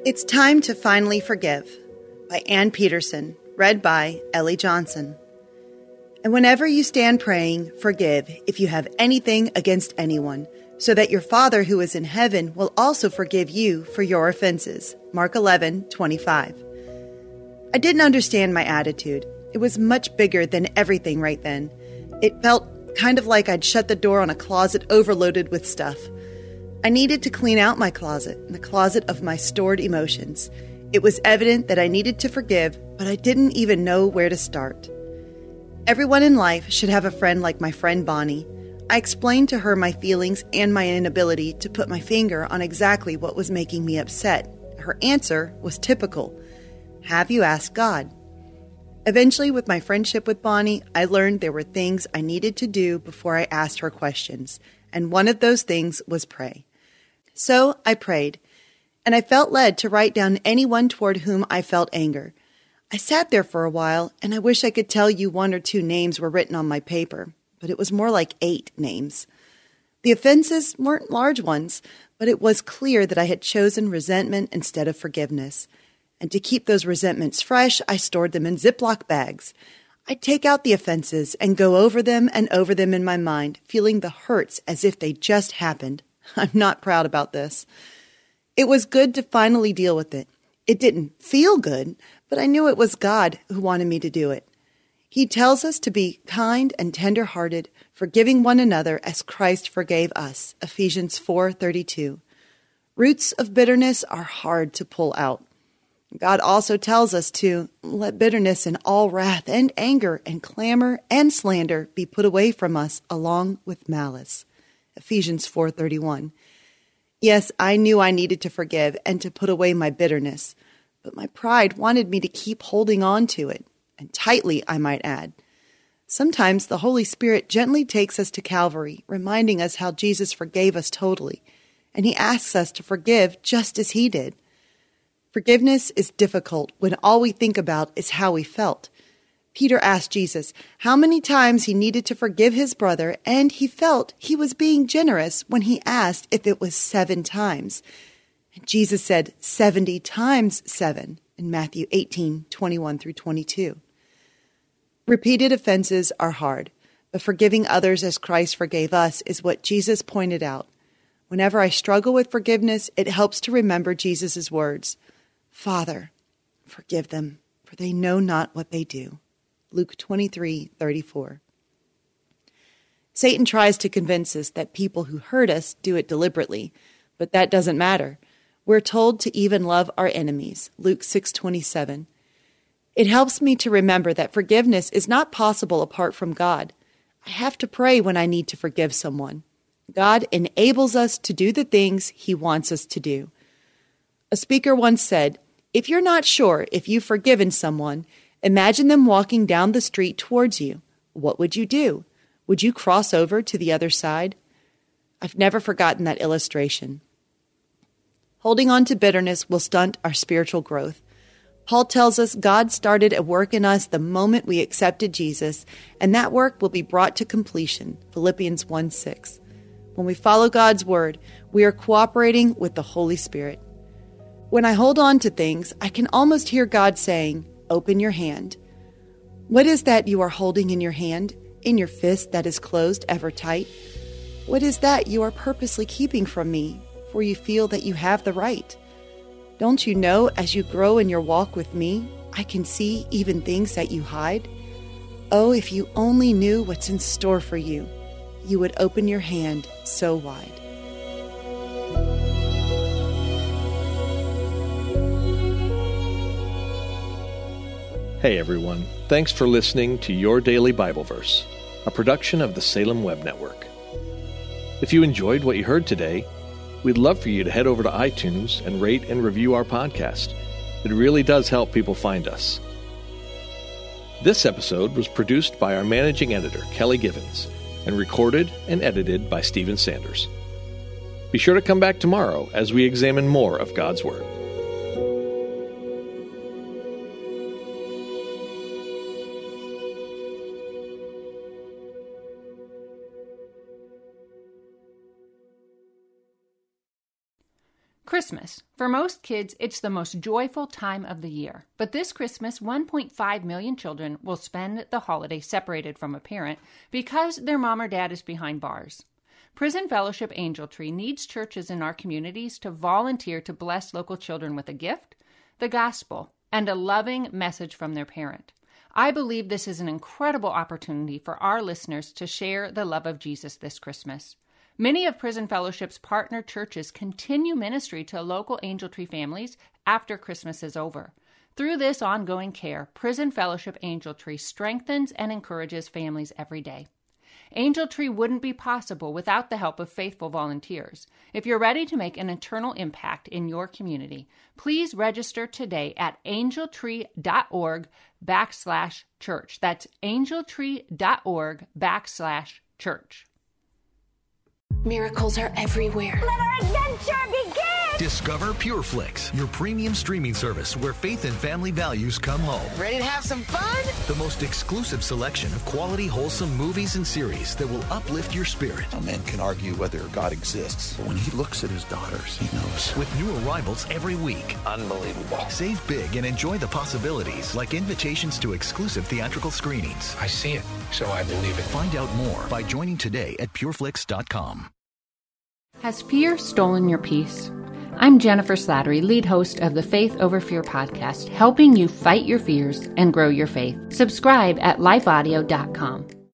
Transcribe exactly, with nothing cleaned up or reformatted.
It's Time to Finally Forgive by Ann Peterson, read by Ellie Johnson. And whenever you stand praying, forgive if you have anything against anyone, so that your Father who is in heaven will also forgive you for your offenses. Mark eleven twenty-five. I didn't understand my attitude. It was much bigger than everything right then. It felt kind of like I'd shut the door on a closet overloaded with stuff. I needed to clean out my closet, the closet of my stored emotions. It was evident that I needed to forgive, but I didn't even know where to start. Everyone in life should have a friend like my friend Bonnie. I explained to her my feelings and my inability to put my finger on exactly what was making me upset. Her answer was typical. Have you asked God? Eventually, with my friendship with Bonnie, I learned there were things I needed to do before I asked her questions, and one of those things was pray. So I prayed, and I felt led to write down anyone toward whom I felt anger. I sat there for a while, and I wish I could tell you one or two names were written on my paper, but it was more like eight names. The offenses weren't large ones, but it was clear that I had chosen resentment instead of forgiveness. And to keep those resentments fresh, I stored them in Ziploc bags. I'd take out the offenses and go over them and over them in my mind, feeling the hurts as if they just happened. I'm not proud about this. It was good to finally deal with it. It didn't feel good, but I knew it was God who wanted me to do it. He tells us to be kind and tender-hearted, forgiving one another as Christ forgave us, Ephesians four thirty-two. Roots of bitterness are hard to pull out. God also tells us to let bitterness and all wrath and anger and clamor and slander be put away from us along with malice. Ephesians four thirty-one. Yes, I knew I needed to forgive and to put away my bitterness, but my pride wanted me to keep holding on to it, and tightly, I might add. Sometimes the Holy Spirit gently takes us to Calvary, reminding us how Jesus forgave us totally, and he asks us to forgive just as he did. Forgiveness is difficult when all we think about is how we felt. Peter asked Jesus how many times he needed to forgive his brother, and he felt he was being generous when he asked if it was seven times. And Jesus said seventy times seven in Matthew eighteen twenty-one through twenty-two. Repeated offenses are hard, but forgiving others as Christ forgave us is what Jesus pointed out. Whenever I struggle with forgiveness, it helps to remember Jesus' words. Father, forgive them, for they know not what they do. Luke twenty-three thirty-four. Satan tries to convince us that people who hurt us do it deliberately, but that doesn't matter. We're told to even love our enemies. Luke six twenty-seven. It helps me to remember that forgiveness is not possible apart from God. I have to pray when I need to forgive someone. God enables us to do the things he wants us to do. A speaker once said, if you're not sure if you've forgiven someone, imagine them walking down the street towards you. What would you do? Would you cross over to the other side? I've never forgotten that illustration. Holding on to bitterness will stunt our spiritual growth. Paul tells us God started a work in us the moment we accepted Jesus, and that work will be brought to completion. Philippians one six. When we follow God's word, we are cooperating with the Holy Spirit. When I hold on to things, I can almost hear God saying, open your hand. What is that you are holding in your hand, in your fist that is closed ever tight? What is that you are purposely keeping from me, for you feel that you have the right? Don't you know, as you grow in your walk with me, I can see even things that you hide? Oh, if you only knew what's in store for you, you would open your hand so wide. Hey everyone, thanks for listening to Your Daily Bible Verse, a production of the Salem Web Network. If you enjoyed what you heard today, we'd love for you to head over to iTunes and rate and review our podcast. It really does help people find us. This episode was produced by our managing editor, Kelly Givens, and recorded and edited by Stephen Sanders. Be sure to come back tomorrow as we examine more of God's Word. Christmas. For most kids, it's the most joyful time of the year. But this Christmas, one point five million children will spend the holiday separated from a parent because their mom or dad is behind bars. Prison Fellowship Angel Tree needs churches in our communities to volunteer to bless local children with a gift, the gospel, and a loving message from their parent. I believe this is an incredible opportunity for our listeners to share the love of Jesus this Christmas. Many of Prison Fellowship's partner churches continue ministry to local Angel Tree families after Christmas is over. Through this ongoing care, Prison Fellowship Angel Tree strengthens and encourages families every day. Angel Tree wouldn't be possible without the help of faithful volunteers. If you're ready to make an eternal impact in your community, please register today at angeltree.org backslash church. That's angeltree.org backslash church. Miracles are everywhere. Let our adventure begin! Discover PureFlix, your premium streaming service where faith and family values come home. Ready to have some fun? The most exclusive selection of quality, wholesome movies and series that will uplift your spirit. A man can argue whether God exists, but when he looks at his daughters, he knows. With new arrivals every week. Unbelievable. Save big and enjoy the possibilities, like invitations to exclusive theatrical screenings. I see it, so I believe it. Find out more by joining today at pureflix dot com. Has fear stolen your peace? I'm Jennifer Slattery, lead host of the Faith Over Fear podcast, helping you fight your fears and grow your faith. Subscribe at life audio dot com.